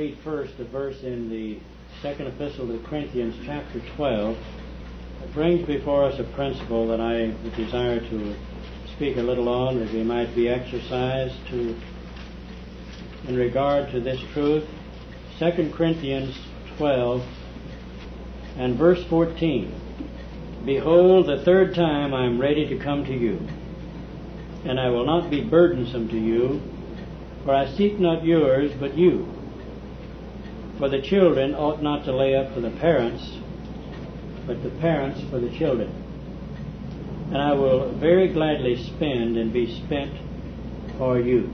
read first a verse in the second epistle to Corinthians, chapter 12. It brings before us a principle that I would desire to speak a little on, that we might be exercised in regard to this truth. 2 Corinthians 12 and verse 14. Behold, the third time I am ready to come to you, and I will not be burdensome to you, for I seek not yours, but you. For the children ought not to lay up for the parents, but the parents for the children. And I will very gladly spend and be spent for you.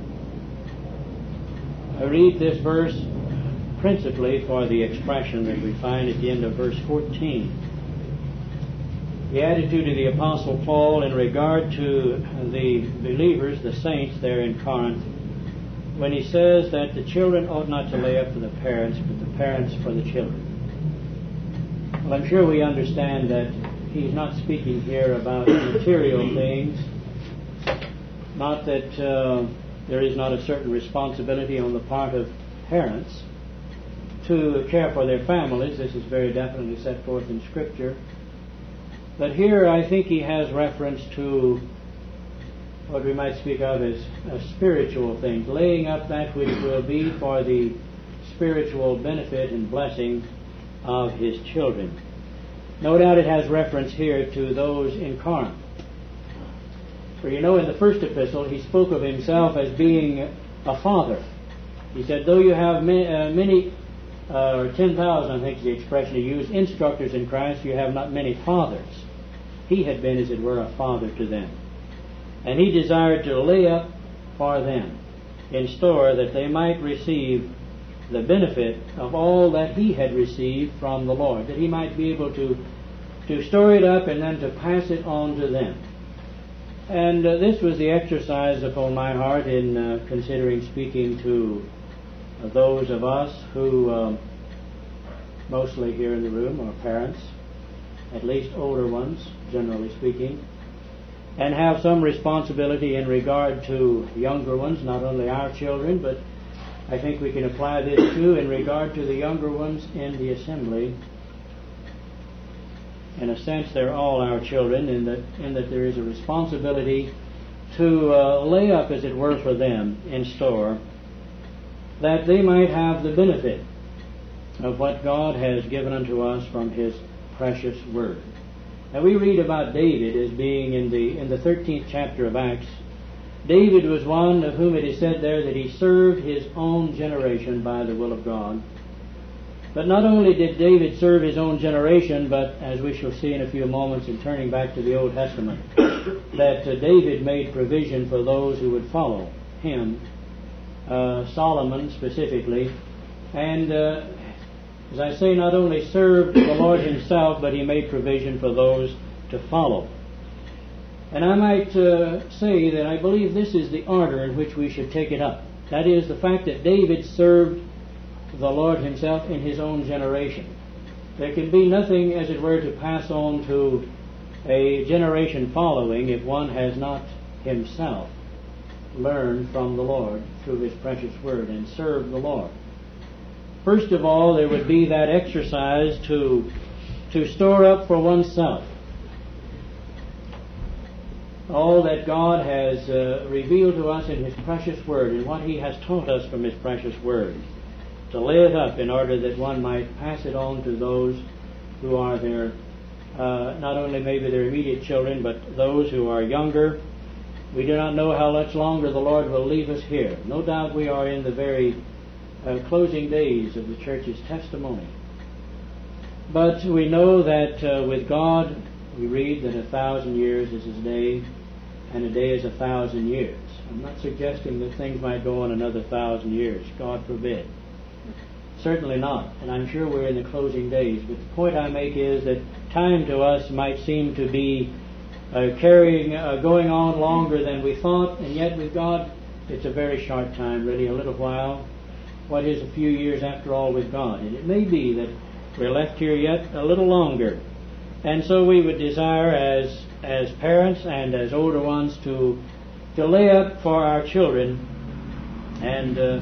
I read this verse principally for the expression that we find at the end of verse 14. The attitude of the Apostle Paul in regard to the believers, the saints there in Corinth, when he says that the children ought not to lay up for the parents, but the parents for the children. Well, I'm sure we understand that he's not speaking here about material things, not that there is not a certain responsibility on the part of parents to care for their families. This is very definitely set forth in Scripture. But here I think he has reference to what we might speak of as spiritual things, laying up that which will be for the spiritual benefit and blessing of his children. No doubt it has reference here to those in Corinth. For you know, in the first epistle he spoke of himself as being a father. He said, though you have many, or 10,000 I think is the expression he used, instructors in Christ, you have not many fathers. He had been, as it were, a father to them. And he desired to lay up for them in store that they might receive the benefit of all that he had received from the Lord, that he might be able to store it up and then to pass it on to them. And this was the exercise upon my heart in considering speaking to those of us who, mostly here in the room, are parents, at least older ones, generally speaking, and have some responsibility in regard to younger ones, not only our children, but I think we can apply this too in regard to the younger ones in the assembly. In a sense, they're all our children, in that there is a responsibility to lay up, as it were, for them in store, that they might have the benefit of what God has given unto us from his precious word. Now we read about David as being in the 13th chapter of Acts. David was one of whom it is said there that he served his own generation by the will of God. But not only did David serve his own generation, but as we shall see in a few moments in turning back to the Old Testament, that David made provision for those who would follow him, Solomon specifically, and as I say, not only served the Lord himself, but he made provision for those to follow. And I might say that I believe this is the order in which we should take it up. That is, the fact that David served the Lord himself in his own generation. There can be nothing, as it were, to pass on to a generation following if one has not himself learned from the Lord through his precious word and served the Lord. First of all, there would be that exercise to store up for oneself all that God has revealed to us in his precious word and what he has taught us from his precious word, to lay it up in order that one might pass it on to those who are their, not only maybe their immediate children, but those who are younger. We do not know how much longer the Lord will leave us here. No doubt we are in the very closing days of the church's testimony. But we know that with God, we read that 1,000 years is a day, and a day is 1,000 years. I'm not suggesting that things might go on another 1,000 years. God forbid. Certainly not. And I'm sure we're in the closing days. But the point I make is that time to us might seem to be going on longer than we thought, and yet with God, it's a very short time, really, a little while. What is a few years after all with God? And it may be that we're left here yet a little longer. And so we would desire as parents and as older ones to lay up for our children and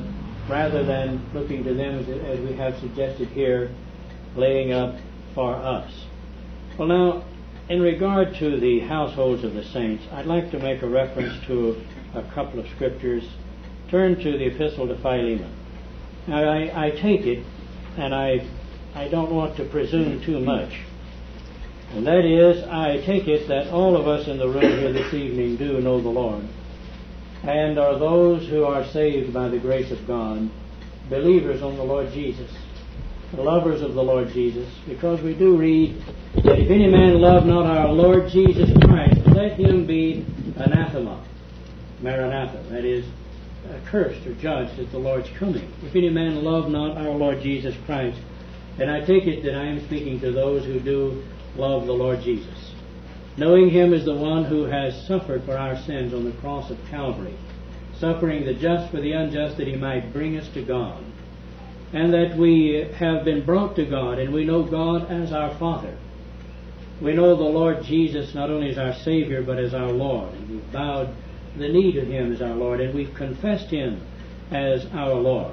rather than looking to them as we have suggested here, laying up for us. Well, now, in regard to the households of the saints, I'd like to make a reference to a couple of scriptures. Turn to the Epistle to Philemon. Now, I take it, and I don't want to presume too much, and that is, I take it that all of us in the room here this evening do know the Lord, and are those who are saved by the grace of God, believers on the Lord Jesus, lovers of the Lord Jesus, because we do read that if any man love not our Lord Jesus Christ, let him be anathema, Maranatha, that is, accursed or judged at the Lord's coming. If any man love not our Lord Jesus Christ, and I take it that I am speaking to those who do love the Lord Jesus, knowing Him as the one who has suffered for our sins on the cross of Calvary, suffering the just for the unjust, that He might bring us to God, and that we have been brought to God, and we know God as our Father. We know the Lord Jesus not only as our Savior, but as our Lord, and we've bowed the knee to Him as our Lord, and we've confessed Him as our Lord.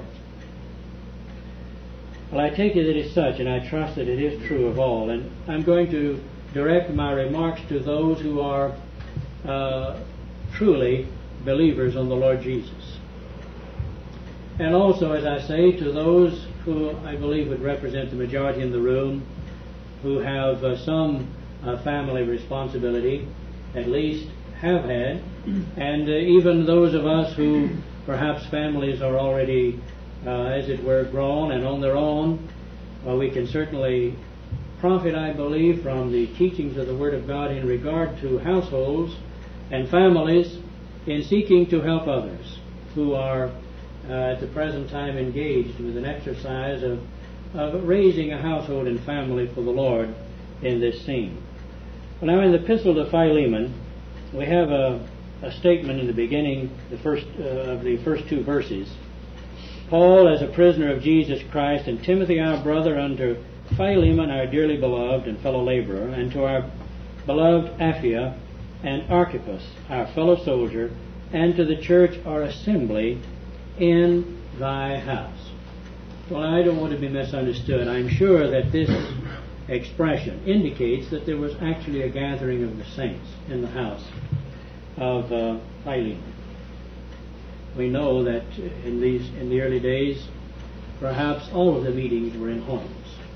Well, I take it that it's such, and I trust that it is true of all, and I'm going to direct my remarks to those who are truly believers on the Lord Jesus. And also, as I say, to those who I believe would represent the majority in the room, who have some family responsibility, at least have had, and even those of us who perhaps families are already, as it were, grown and on their own. Well, we can certainly profit, I believe, from the teachings of the Word of God in regard to households and families in seeking to help others who are at the present time engaged with an exercise of raising a household and family for the Lord in this scene. Well, now in the Epistle to Philemon, we have a statement in the beginning, the first two verses. Paul, as a prisoner of Jesus Christ, and Timothy, our brother, unto Philemon, our dearly beloved and fellow laborer, and to our beloved Apphia and Archippus, our fellow soldier, and to the church, our assembly, in thy house. Well, I don't want to be misunderstood. I'm sure that this expression indicates that there was actually a gathering of the saints in the house of Philemon. We know that in the early days, perhaps all of the meetings were in homes.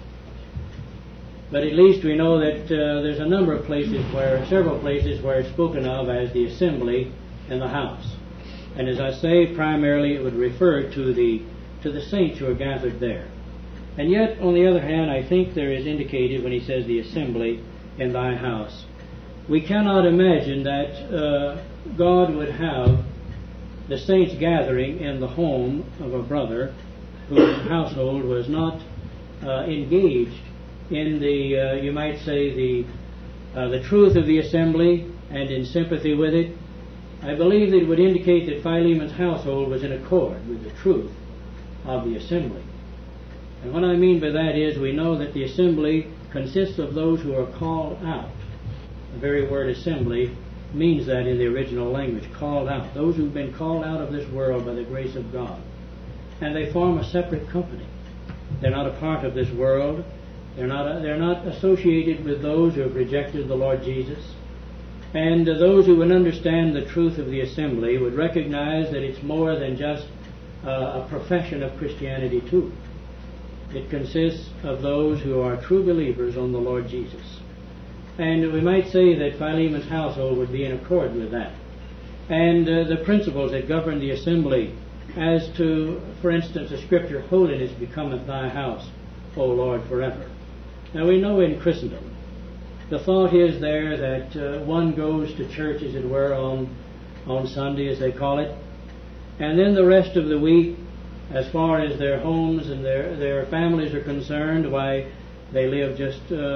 But at least we know that there's a number of places several places where it's spoken of as the assembly in the house. And as I say, primarily it would refer to the saints who are gathered there. And yet, on the other hand, I think there is indicated when he says the assembly in thy house. We cannot imagine that God would have the saints gathering in the home of a brother whose household was not engaged in the, you might say, the truth of the assembly and in sympathy with it. I believe that it would indicate that Philemon's household was in accord with the truth of the assembly. And what I mean by that is we know that the assembly consists of those who are called out. The very word assembly means that in the original language, called out. Those who've been called out of this world by the grace of God. And they form a separate company. They're not a part of this world. They're not associated with those who have rejected the Lord Jesus. And those who would understand the truth of the assembly would recognize that it's more than just a profession of Christianity too. It consists of those who are true believers on the Lord Jesus. And we might say that Philemon's household would be in accord with that. And the principles that govern the assembly as to, for instance, the scripture, holiness becometh thy house, O Lord, forever. Now we know in Christendom, the thought is there that one goes to church, as it were, on Sunday, as they call it, and then the rest of the week, as far as their homes and their families are concerned, why, they live just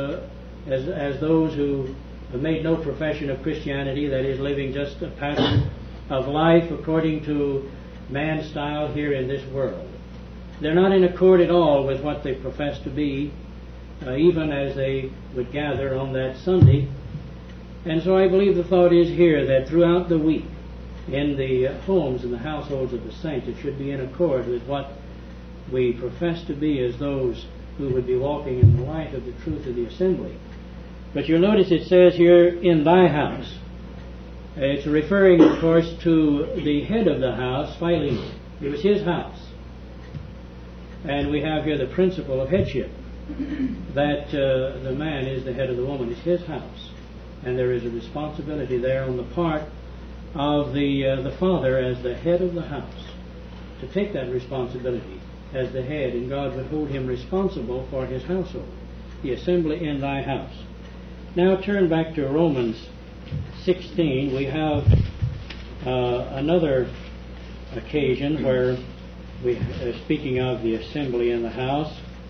as those who have made no profession of Christianity, that is, living just a pattern of life according to man's style here in this world. They're not in accord at all with what they profess to be, even as they would gather on that Sunday. And so I believe the thought is here that throughout the week, in the homes and the households of the saints. It should be in accord with what we profess to be as those who would be walking in the light of the truth of the assembly. But you'll notice it says here, in thy house. It's referring, of course, to the head of the house, Philemon. It was his house. And we have here the principle of headship, that the man is the head of the woman. It's his house. And there is a responsibility there on the part of the father as the head of the house to take that responsibility as the head, and God would hold him responsible for his household, the assembly in thy house. Now turn back to Romans 16. We have another occasion where we are speaking of the assembly in the house.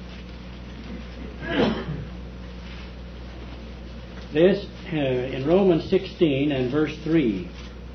This in Romans 16 and verse 3.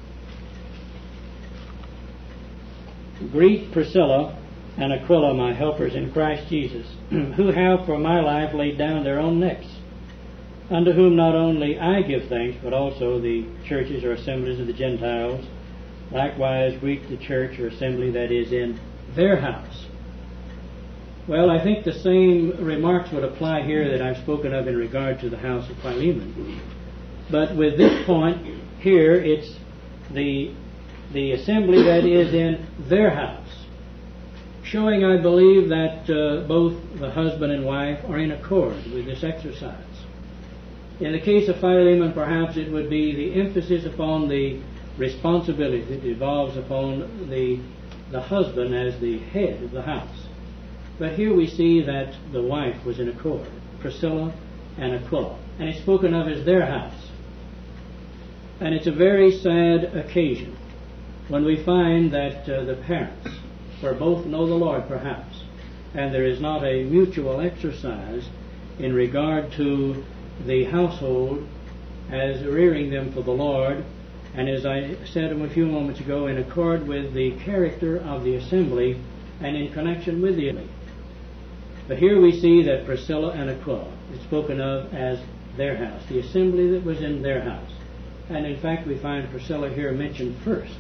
Greet Priscilla and Aquila, my helpers in Christ Jesus, who have for my life laid down their own necks, unto whom not only I give thanks, but also the churches or assemblies of the Gentiles. Likewise greet the church or assembly that is in their house. Well, I think the same remarks would apply here that I've spoken of in regard to the house of Philemon. But with this point here, it's the assembly that is in their house, showing, I believe, that both the husband and wife are in accord with this exercise. In the case of Philemon, perhaps it would be the emphasis upon the responsibility that devolves upon the husband as the head of the house. But here we see that the wife was in accord, Priscilla and Aquila, and it's spoken of as their house. And it's a very sad occasion when we find that the parents, where both know the Lord perhaps, and there is not a mutual exercise in regard to the household as rearing them for the Lord, and as I said a few moments ago, in accord with the character of the assembly and in connection with the assembly. But here we see that Priscilla and Aquila is spoken of as their house, the assembly that was in their house. And in fact we find Priscilla here mentioned first,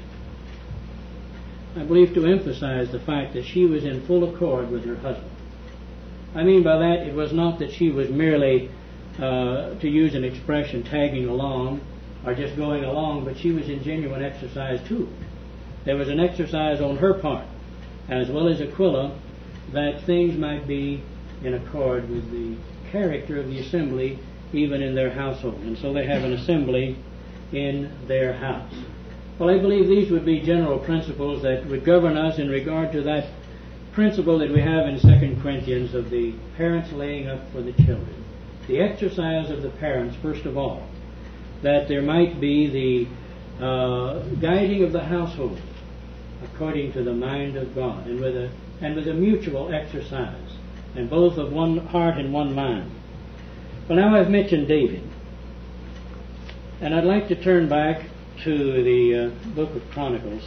I believe, to emphasize the fact that she was in full accord with her husband. I mean by that, it was not that she was merely, to use an expression, tagging along or just going along, but she was in genuine exercise too. There was an exercise on her part, as well as Aquila, that things might be in accord with the character of the assembly, even in their household. And so they have an assembly in their house. Well, I believe these would be general principles that would govern us in regard to that principle that we have in 2 Corinthians of the parents laying up for the children. The exercise of the parents, first of all, that there might be the guiding of the household according to the mind of God, and with a mutual exercise, and both of one heart and one mind. Well, now I've mentioned David, and I'd like to turn back to the book of Chronicles,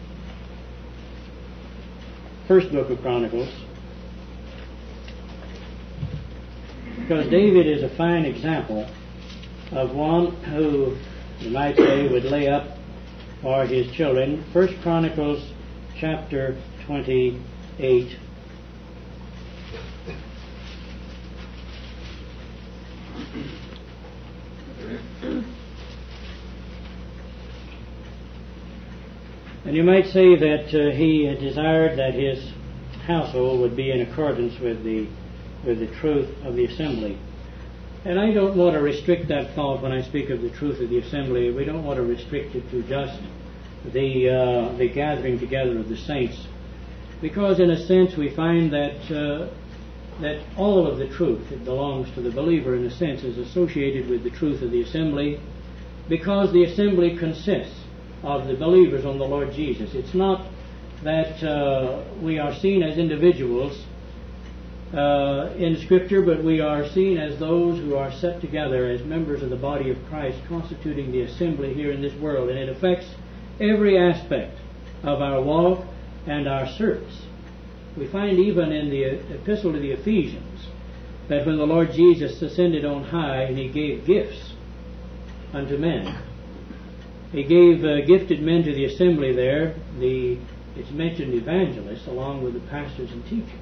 first book of Chronicles, because David is a fine example of one who, you might say, would lay up for his children. First Chronicles chapter 28. And you might say that he desired that his household would be in accordance with the truth of the assembly. And I don't want to restrict that thought when I speak of the truth of the assembly. We don't want to restrict it to just the gathering together of the saints, because in a sense we find that all of the truth that belongs to the believer, in a sense, is associated with the truth of the assembly, because the assembly consists of the believers on the Lord Jesus. It's not that we are seen as individuals in Scripture, but we are seen as those who are set together as members of the body of Christ, constituting the assembly here in this world. And it affects every aspect of our walk and our service. We find even in the epistle to the Ephesians that when the Lord Jesus ascended on high and he gave gifts unto men, He gave gifted men to the assembly there. It's mentioned evangelists along with the pastors and teachers.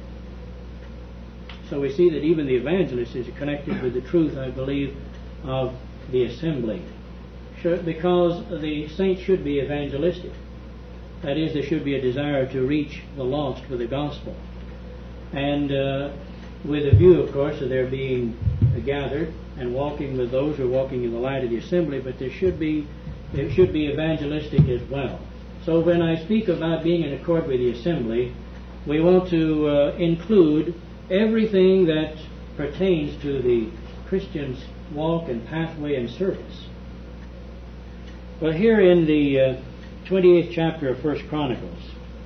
So we see that even the evangelist is connected with the truth, I believe, of the assembly. Because the saints should be evangelistic. That is, there should be a desire to reach the lost with the gospel. And with a view, of course, of their being gathered and walking with those who are walking in the light of the assembly, but it should be evangelistic as well. So when I speak about being in accord with the assembly, we want to include everything that pertains to the Christian's walk and pathway and service. Well, here in the 28th chapter of 1 Chronicles,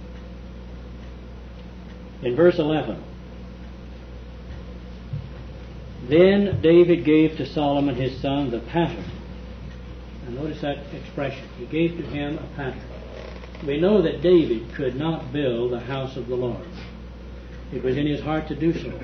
in verse 11, then David gave to Solomon his son the pattern. And notice that expression. He gave to him a pattern. We know that David could not build the house of the Lord. It was in his heart to do so.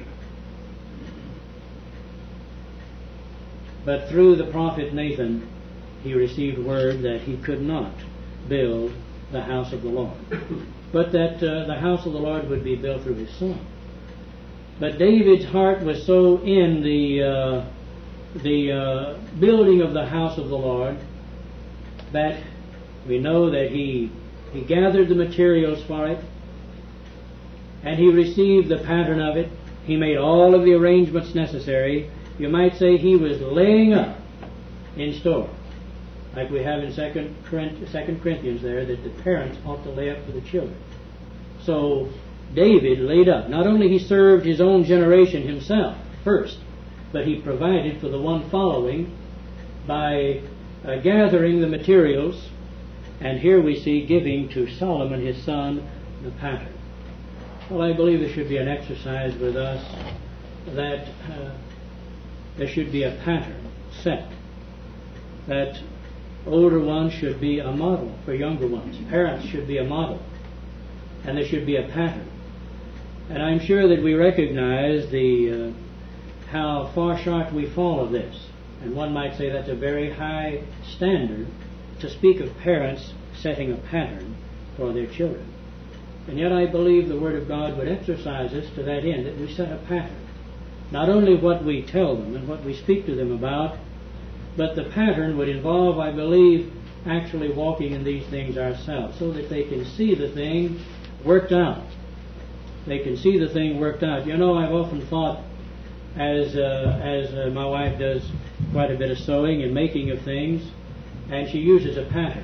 But through the prophet Nathan, he received word that he could not build the house of the Lord, but that the house of the Lord would be built through his son. But David's heart was so in the building of the house of the Lord that we know that he gathered the materials for it, and he received the pattern of it. He made all of the arrangements necessary. You might say he was laying up in store, like we have in 2 Corinthians there, that the parents ought to lay up for the children. So David laid up. Not only he served his own generation himself first, but he provided for the one following by gathering the materials. And here we see giving to Solomon his son the pattern. Well, I believe there should be an exercise with us that there should be a pattern set, that older ones should be a model for younger ones. Parents should be a model, and there should be a pattern. And I'm sure that we recognize how far short we fall of this. And one might say that's a very high standard to speak of parents setting a pattern for their children. And yet I believe the Word of God would exercise us to that end, that we set a pattern. Not only what we tell them and what we speak to them about, but the pattern would involve, I believe, actually walking in these things ourselves, so that they can see the thing worked out. They can see the thing worked out. You know, I've often thought, as my wife does quite a bit of sewing and making of things, and she uses a pattern.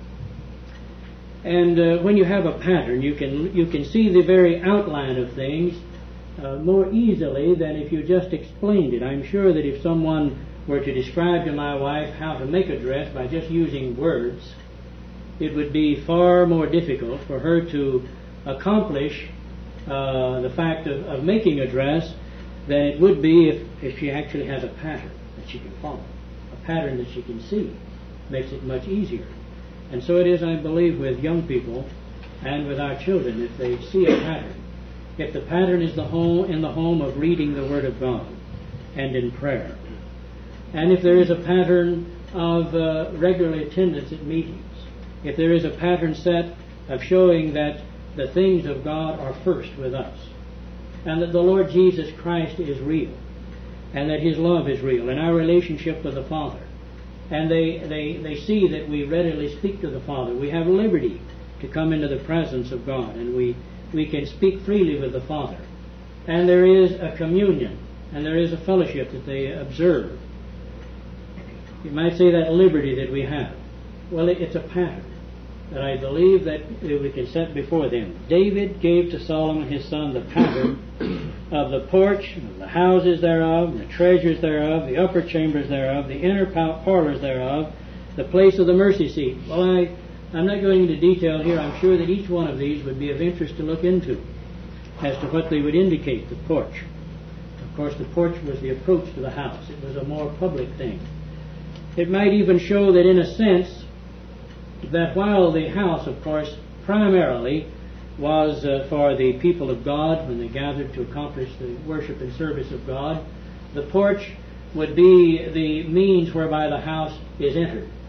And when you have a pattern, you can see the very outline of things more easily than if you just explained it. I'm sure that if someone were to describe to my wife how to make a dress by just using words, it would be far more difficult for her to accomplish the fact of making a dress than it would be if she actually has a pattern that she can follow, a pattern that she can see. Makes it much easier. And so it is, I believe, with young people and with our children. If they see a pattern, if the pattern is in the home of reading the Word of God and in prayer, and if there is a pattern of regular attendance at meetings, if there is a pattern set of showing that the things of God are first with us, and that the Lord Jesus Christ is real, and that His love is real, and our relationship with the Father, and they see that we readily speak to the Father. We have liberty to come into the presence of God, and we can speak freely with the Father. And there is a communion, and there is a fellowship that they observe. You might say that liberty that we have. Well, it's a pattern that I believe that we can set before them. David gave to Solomon his son the pattern of the porch, of the houses thereof, the treasures thereof, the upper chambers thereof, the inner parlors thereof, the place of the mercy seat. Well, I'm not going into detail here. I'm sure that each one of these would be of interest to look into as to what they would indicate, the porch. Of course, the porch was the approach to the house. It was a more public thing. It might even show that, in a sense, that while the house, of course, primarily was for the people of God when they gathered to accomplish the worship and service of God, the porch would be the means whereby the house is entered.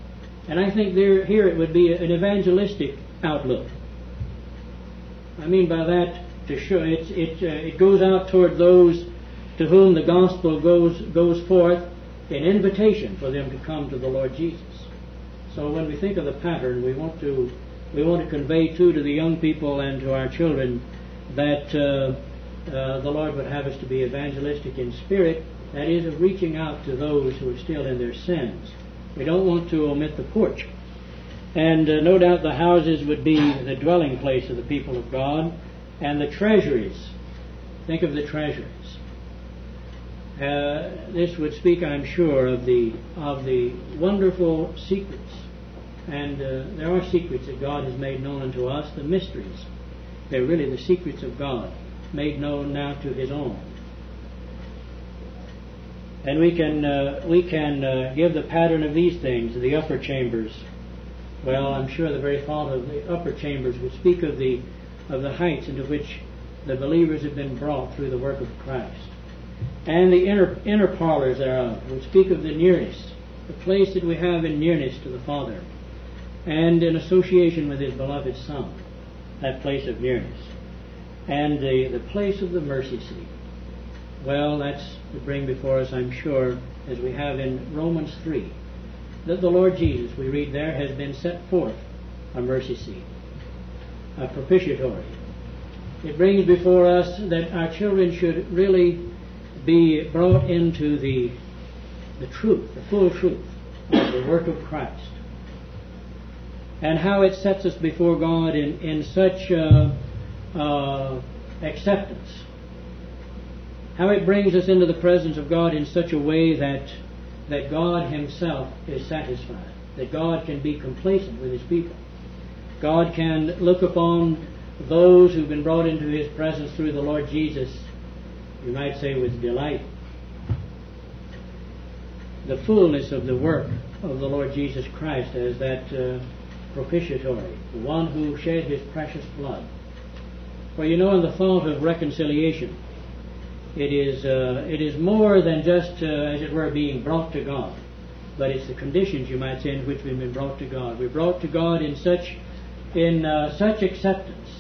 And I think here it would be an evangelistic outlook. I mean by that, to show it goes out toward those to whom the gospel goes forth in invitation for them to come to the Lord Jesus. So when we think of the pattern, we want to convey to the young people and to our children that the Lord would have us to be evangelistic in spirit, that is, of reaching out to those who are still in their sins. We don't want to omit the porch. And no doubt the houses would be the dwelling place of the people of God, and the treasuries. Think of the treasuries. This would speak, I'm sure, of the wonderful secrets. And there are secrets that God has made known unto us, the mysteries. They're really the secrets of God, made known now to His own. And we can give the pattern of these things, the upper chambers. Well, I'm sure the very thought of the upper chambers would speak of the heights into which the believers have been brought through the work of Christ. And the inner parlors thereof would speak of the nearness, the place that we have in nearness to the Father, and in association with His beloved Son, that place of nearness. And the place of the mercy seat. Well, that's to bring before us, I'm sure, as we have in Romans 3, that the Lord Jesus, we read there, has been set forth a mercy seat, a propitiatory. It brings before us that our children should really be brought into the truth, the full truth of the work of Christ, and how it sets us before God in such acceptance, how it brings us into the presence of God in such a way that God Himself is satisfied, that God can be complacent with His people. God can look upon those who've been brought into His presence through the Lord Jesus, you might say, with delight. The fullness of the work of the Lord Jesus Christ as that propitiatory, the one who shed His precious blood. For in the thought of reconciliation, it is more than just, as it were, being brought to God, but it's the conditions, you might say, in which we've been brought to God. We're brought to God in such acceptance,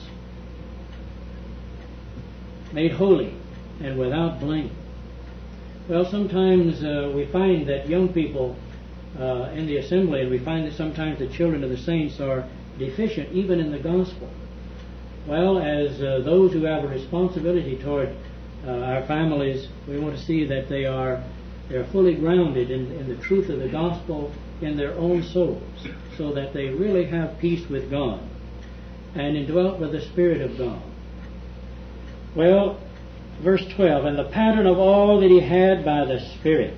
made holy and without blame. Well, sometimes we find that young people in the assembly, and we find that sometimes the children of the saints are deficient even in the gospel. Well, as those who have a responsibility toward our families, we want to see that they're fully grounded in the truth of the gospel in their own souls, so that they really have peace with God and indwelt with the Spirit of God. Well, verse 12, and the pattern of all that He had by the Spirit.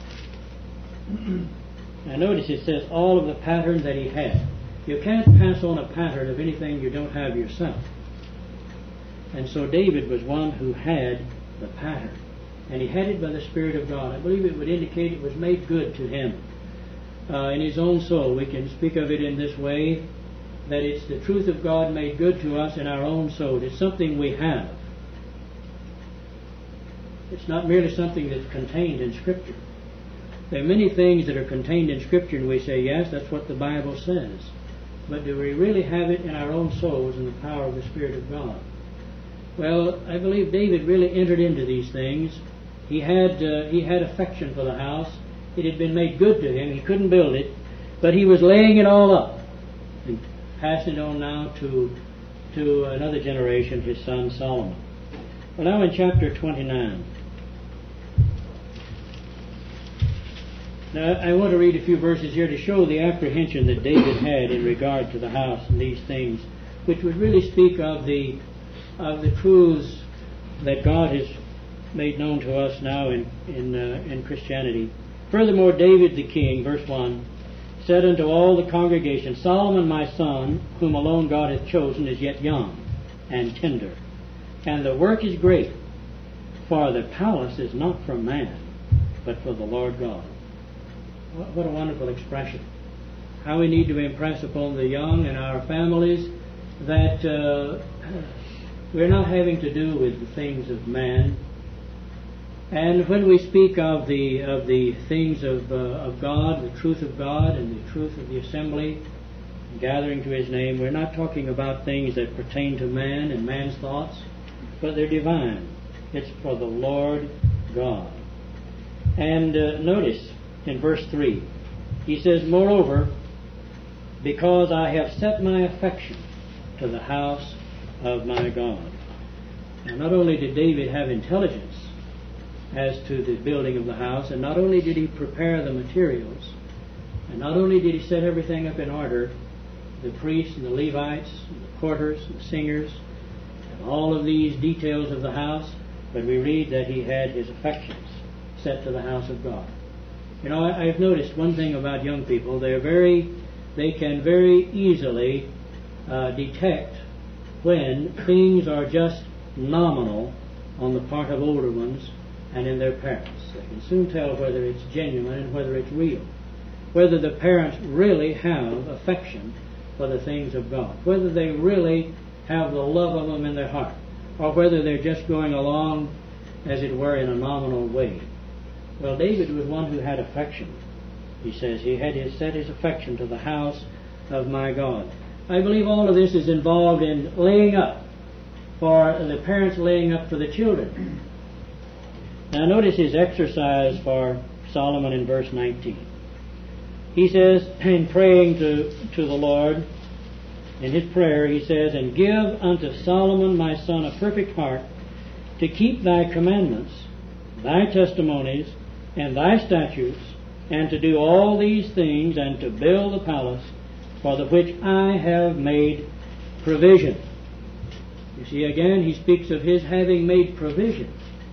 Now notice it says all of the pattern that He had. You can't pass on a pattern of anything you don't have yourself. And so David was one who had the pattern. And he had it by the Spirit of God. I believe it would indicate it was made good to him. In his own soul, we can speak of it in this way, that it's the truth of God made good to us in our own soul. It's something we have. It's not merely something that's contained in Scripture. There are many things that are contained in Scripture, and we say, yes, that's what the Bible says. But do we really have it in our own souls in the power of the Spirit of God? Well, I believe David really entered into these things. He had affection for the house. It had been made good to him. He couldn't build it, but he was laying it all up and passing it on now to another generation, his son Solomon. Well, now in chapter 29. Now, I want to read a few verses here to show the apprehension that David had in regard to the house and these things, which would really speak of the truths that God has made known to us now in Christianity. Furthermore, David the king, verse 1, said unto all the congregation, Solomon my son, whom alone God hath chosen, is yet young and tender, and the work is great, for the palace is not from man, but for the Lord God. What a wonderful expression. How we need to impress upon the young and our families that we're not having to do with the things of man, And when we speak of the things of God, the truth of God and the truth of the assembly, gathering to His name, we're not talking about things that pertain to man and man's thoughts, but they're divine. It's for the Lord God. And notice in verse 3, he says, "Moreover, because I have set my affection to the house of my God." Now, not only did David have intelligence as to the building of the house, and not only did he prepare the materials, and not only did he set everything up in order, the priests and the Levites, and the porters and the singers, and all of these details of the house, but we read that he had his affections set to the house of God. You know, I've noticed one thing about young people. They can very easily detect when things are just nominal on the part of older ones and in their parents. They can soon tell whether it's genuine and whether it's real. Whether the parents really have affection for the things of God. Whether they really have the love of them in their heart. Or whether they're just going along, as it were, in a nominal way. Well, David was one who had affection. He says he had set his affection to the house of my God. I believe all of this is involved in laying up, for the parents laying up for the children. Now notice his exercise for Solomon in verse 19. He says, in praying to the Lord, in his prayer, he says, "And give unto Solomon my son a perfect heart, to keep thy commandments, thy testimonies, and thy statutes, and to do all these things, and to build the palace, for the which I have made provision." You see, again, he speaks of his having made provision.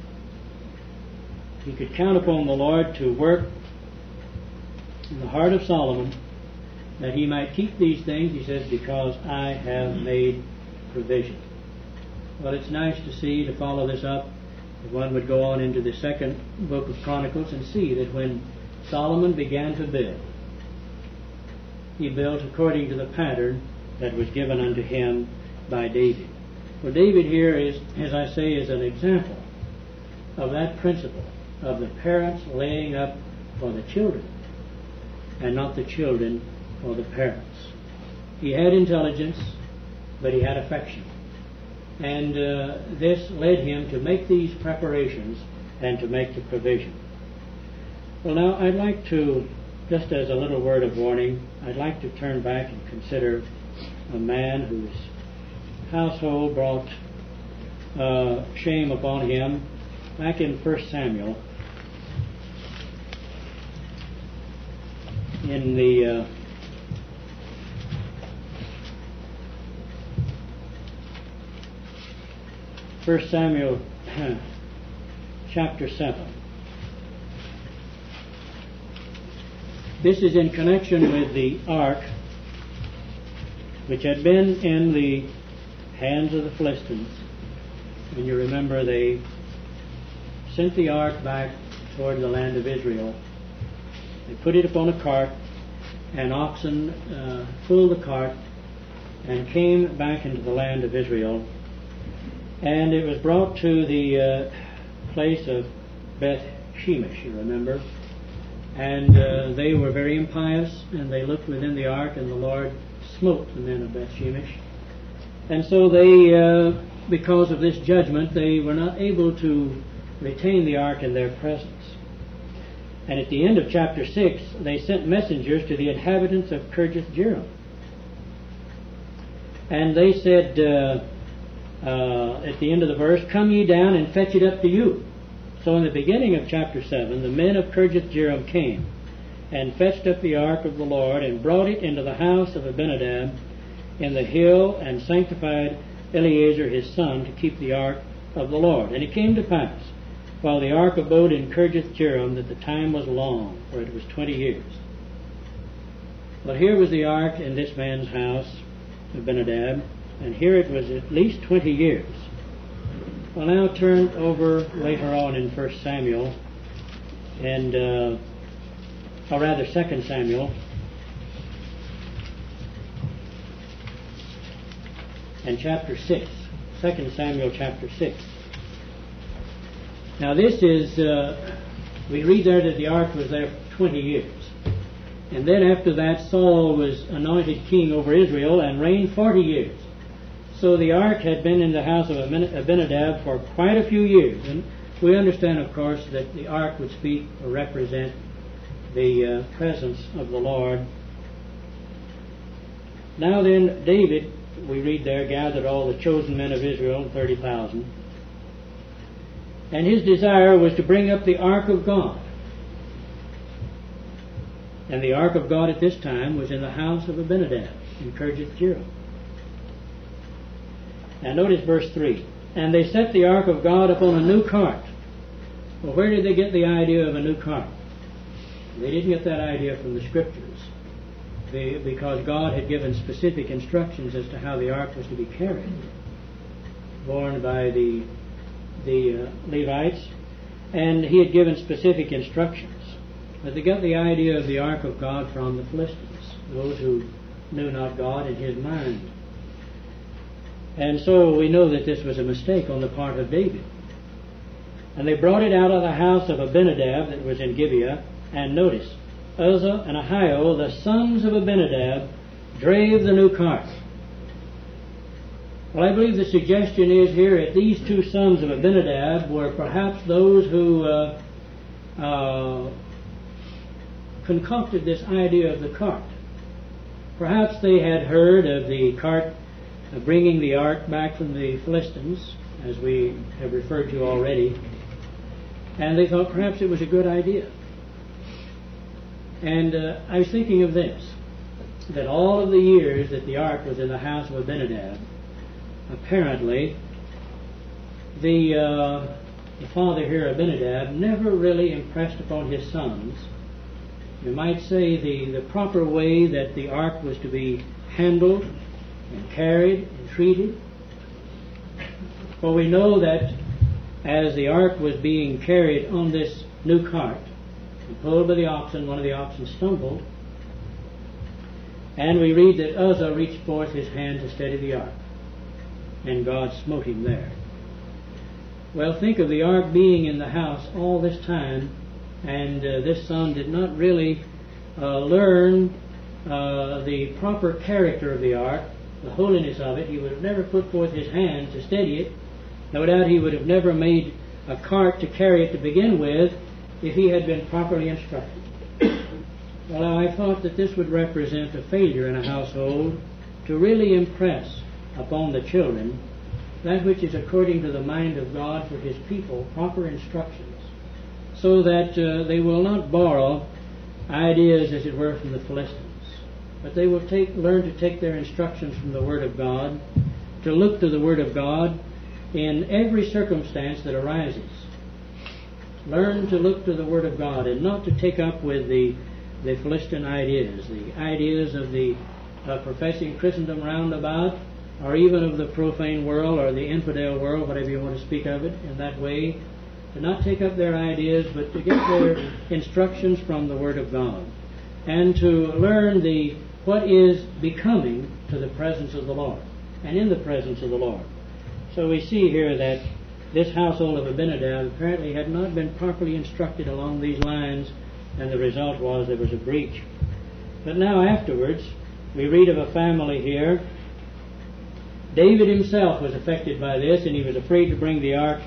He could count upon the Lord to work in the heart of Solomon, that he might keep these things, he says, because I have made provision. Well, it's nice to see, to follow this up, if one would go on into the second book of Chronicles and see that when Solomon began to build, he built according to the pattern that was given unto him by David. For David here is, as I say, is an example of that principle of the parents laying up for the children and not the children for the parents. He had intelligence, but he had affection. And this led him to make these preparations and to make the provision. Well, now I'd like to, just as a little word of warning, I'd like to turn back and consider a man whose household brought shame upon him. Back in 1 Samuel, in the 1 Samuel chapter 7. This is in connection with the ark, which had been in the hands of the Philistines. And you remember they sent the ark back toward the land of Israel. They put it upon a cart, and oxen pulled the cart and came back into the land of Israel. And it was brought to the place of Beth Shemesh, you remember. And they were very impious, and they looked within the ark, and the Lord smote the men of Beth Shemesh. And so they, because of this judgment, they were not able to retain the ark in their presence. And at the end of chapter 6, they sent messengers to the inhabitants of Kirjath Jearim. And they said, at the end of the verse, "Come ye down and fetch it up to you." So in the beginning of chapter 7, the men of Kirjath Jearim came and fetched up the ark of the Lord and brought it into the house of Abinadab in the hill, and sanctified Eleazar his son to keep the ark of the Lord. And it came to pass, while the ark abode in Kirjath Jearim, that the time was long, for it was 20 years. But here was the ark in this man's house, Abinadab, and here it was at least 20 years. Well, now turn over later on in 1 Samuel, and, or rather 2 Samuel, and chapter 6. 2 Samuel chapter 6. Now this is, we read there that the ark was there for 20 years. And then after that, Saul was anointed king over Israel and reigned 40 years. So the ark had been in the house of Abinadab for quite a few years. And we understand, of course, that the ark would speak or represent the presence of the Lord. Now then, David, we read there, gathered all the chosen men of Israel, 30,000. And his desire was to bring up the ark of God. And the ark of God at this time was in the house of Abinadab in Kirjath Jearim. And notice verse 3. And they set the ark of God upon a new cart. Well, where did they get the idea of a new cart? They didn't get that idea from the Scriptures. Because God had given specific instructions as to how the ark was to be carried, borne by the Levites, and He had given specific instructions. But they got the idea of the ark of God from the Philistines, those who knew not God in His mind. And so we know that this was a mistake on the part of David. And they brought it out of the house of Abinadab that was in Gibeah, and notice, Uzzah and Ahio, the sons of Abinadab, drave the new cart. Well, I believe the suggestion is here that these two sons of Abinadab were perhaps those who concocted this idea of the cart. Perhaps they had heard of the cart bringing the ark back from the Philistines, as we have referred to already, and they thought perhaps it was a good idea. And I was thinking of this, that all of the years that the ark was in the house of Abinadab, apparently the father here, Abinadab, never really impressed upon his sons, you might say, the proper way that the ark was to be handled and carried and treated. For we know that as the ark was being carried on this new cart, and pulled by the oxen, one of the oxen stumbled, and we read that Uzzah reached forth his hand to steady the ark, and God smote him there. Well, think of the ark being in the house all this time, and this son did not really learn the proper character of the ark, the holiness of it. He would have never put forth his hand to steady it. No doubt he would have never made a cart to carry it to begin with if he had been properly instructed. Well, I thought that this would represent a failure in a household to really impress upon the children that which is according to the mind of God for His people, proper instructions, so that they will not borrow ideas, as it were, from the Philistines, but they will learn to take their instructions from the Word of God, to look to the Word of God in every circumstance that arises. Learn to look to the Word of God and not to take up with the Philistine ideas, the ideas of the professing Christendom round about, or even of the profane world or the infidel world, whatever you want to speak of it in that way. To not take up their ideas, but to get their instructions from the Word of God, and to learn what is becoming to the presence of the Lord, and in the presence of the Lord. So we see here that this household of Abinadab apparently had not been properly instructed along these lines, and the result was there was a breach. But now afterwards, we read of a family here. David himself was affected by this, and he was afraid to bring the ark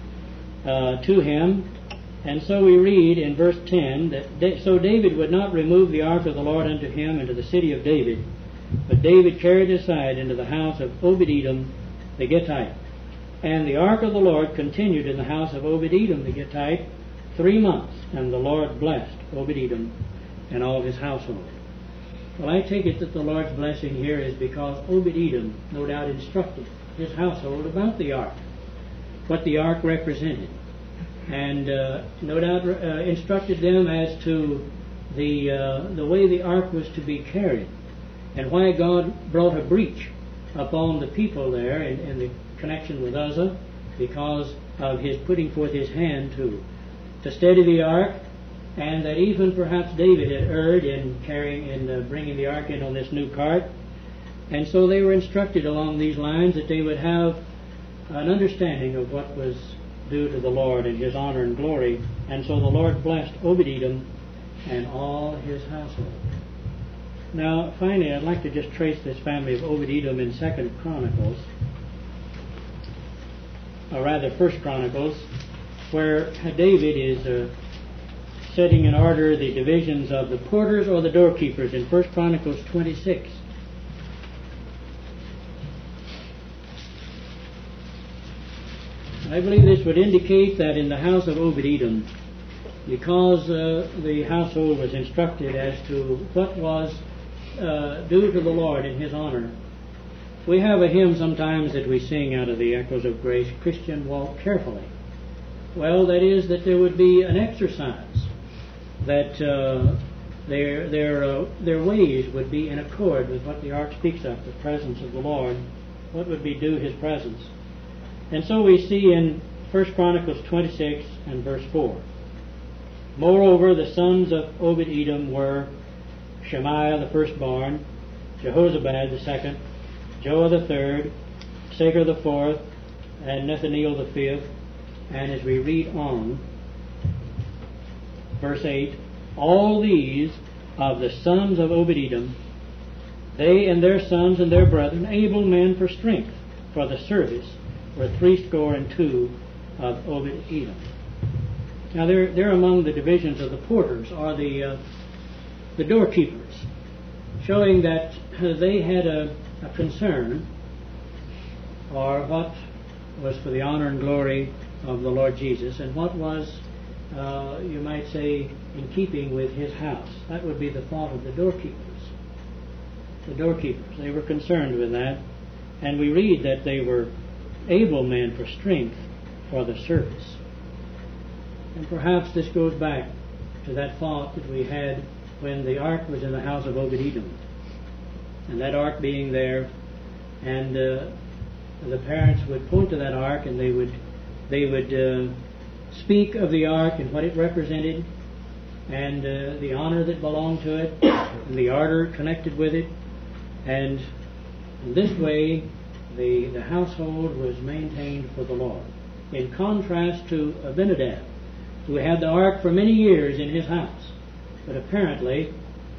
to him. And so we read in verse 10 that so David would not remove the ark of the Lord unto him into the city of David, but David carried it aside into the house of Obed-Edom the Gittite. And the ark of the Lord continued in the house of Obed-Edom the Gittite 3 months, and the Lord blessed Obed-Edom and all his household. Well, I take it that the Lord's blessing here is because Obed-Edom no doubt instructed his household about the ark, what the ark represented, and no doubt instructed them as to the way the ark was to be carried, and why God brought a breach upon the people there in the connection with Uzzah, because of his putting forth his hand to steady the ark, and that even perhaps David had erred in bringing the ark in on this new cart. And so they were instructed along these lines that they would have an understanding of what was due to the Lord and his honor and glory. And so the Lord blessed Obed-Edom and all his household. Now, finally, I'd like to just trace this family of Obed-Edom in 2 Chronicles, or rather 1 Chronicles, where David is setting in order the divisions of the porters or the doorkeepers in 1 Chronicles 26. I believe this would indicate that in the house of Obed-Edom, because the household was instructed as to what was due to the Lord in his honor. We have a hymn sometimes that we sing out of the Echoes of Grace, Christian, walk carefully. Well, that is that there would be an exercise, that their ways would be in accord with what the ark speaks of, the presence of the Lord, what would be due his presence. And so we see in 1 Chronicles 26 and verse 4, moreover, the sons of Obed-Edom were Shemaiah the firstborn, Jehozabad the second, Joah the third, Sagar the fourth, and Nethaneel the fifth. And as we read on, verse 8, all these of the sons of Obed-Edom, they and their sons and their brethren, able men for strength, for the service, were 62 of Obed-Edom. Now they're among the divisions of the porters, or the doorkeepers, showing that they had a concern, or what was for the honor and glory of the Lord Jesus, and what was, you might say, in keeping with his house. That would be the thought of the doorkeepers. The doorkeepers, they were concerned with that, and we read that they were able men for strength for the service. And perhaps this goes back to that thought that we had when the ark was in the house of Obed-Edom, and that ark being there, and the parents would point to that ark, and they would speak of the ark and what it represented, and the honor that belonged to it, and the ardor connected with it, and in this way the household was maintained for the Lord. In contrast to Abinadab, who had the ark for many years in his house, but apparently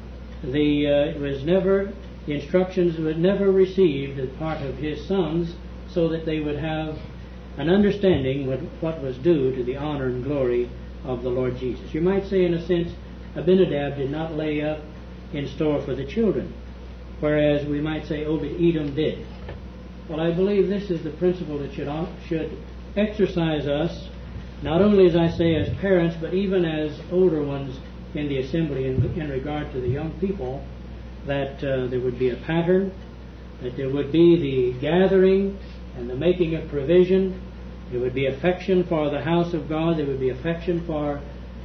the instructions were never received as part of his sons, so that they would have an understanding of what was due to the honor and glory of the Lord Jesus. You might say, in a sense, Abinadab did not lay up in store for the children, whereas we might say Obed-Edom did. Well, I believe this is the principle that should exercise us, not only, as I say, as parents, but even as older ones in the assembly in regard to the young people, that there would be a pattern, that there would be the gathering and the making of provision. There would be affection for the house of God. There would be affection for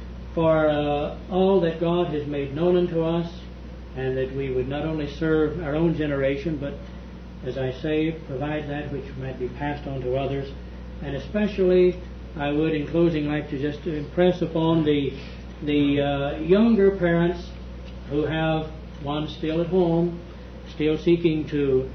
all that God has made known unto us, and that we would not only serve our own generation, but, as I say, provide that which might be passed on to others. And especially, I would, in closing, like to just impress upon the younger parents who have one still at home, still seeking to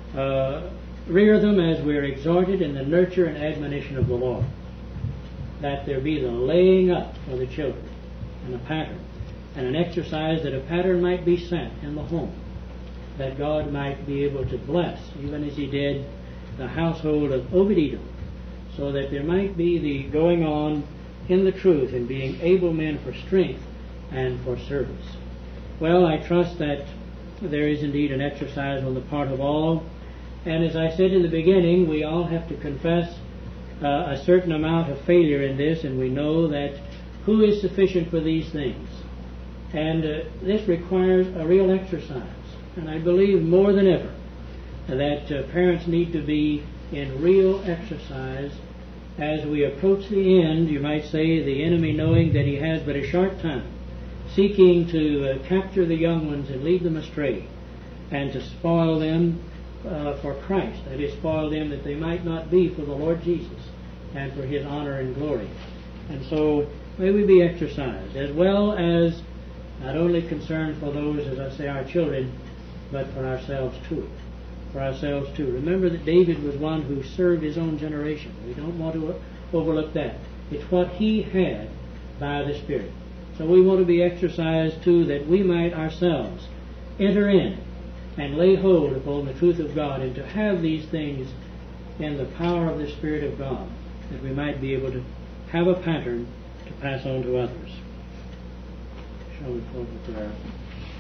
rear them as we are exhorted in the nurture and admonition of the Lord, that there be the laying up for the children, and a pattern, and an exercise, that a pattern might be set in the home, that God might be able to bless, even as he did the household of Obed-Edom, so that there might be the going on in the truth and being able men for strength and for service. Well, I trust that there is indeed an exercise on the part of all, and as I said in the beginning, we all have to confess a certain amount of failure in this, and we know that who is sufficient for these things? And this requires a real exercise. And I believe more than ever that parents need to be in real exercise as we approach the end, you might say, the enemy knowing that he has but a short time, seeking to capture the young ones and lead them astray, and to spoil them for Christ, that is, spoil them that they might not be for the Lord Jesus and for his honor and glory. And so may we be exercised, as well as not only concerned for those, as I say, our children, but for ourselves too. For ourselves too. Remember that David was one who served his own generation. We don't want to overlook that. It's what He had by the Spirit. So we want to be exercised too, that we might ourselves enter in and lay hold upon the truth of God, and to have these things in the power of the Spirit of God, that we might be able to have a pattern to pass on to others. Shall we close with prayer?